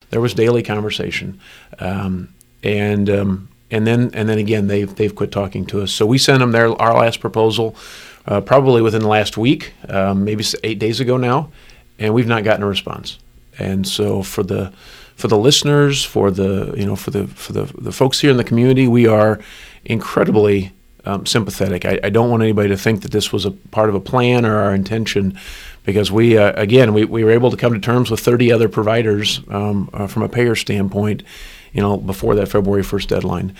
there was daily conversation, and then again they've quit talking to us. So we sent them our last proposal probably within the last week, maybe 8 days ago now, and we've not gotten a response. And so for the listeners, for the folks here in the community, we are incredibly sympathetic. I don't want anybody to think that this was a part of a plan or our intention, because we were able to come to terms with 30 other providers from a payer standpoint, before that February 1st deadline.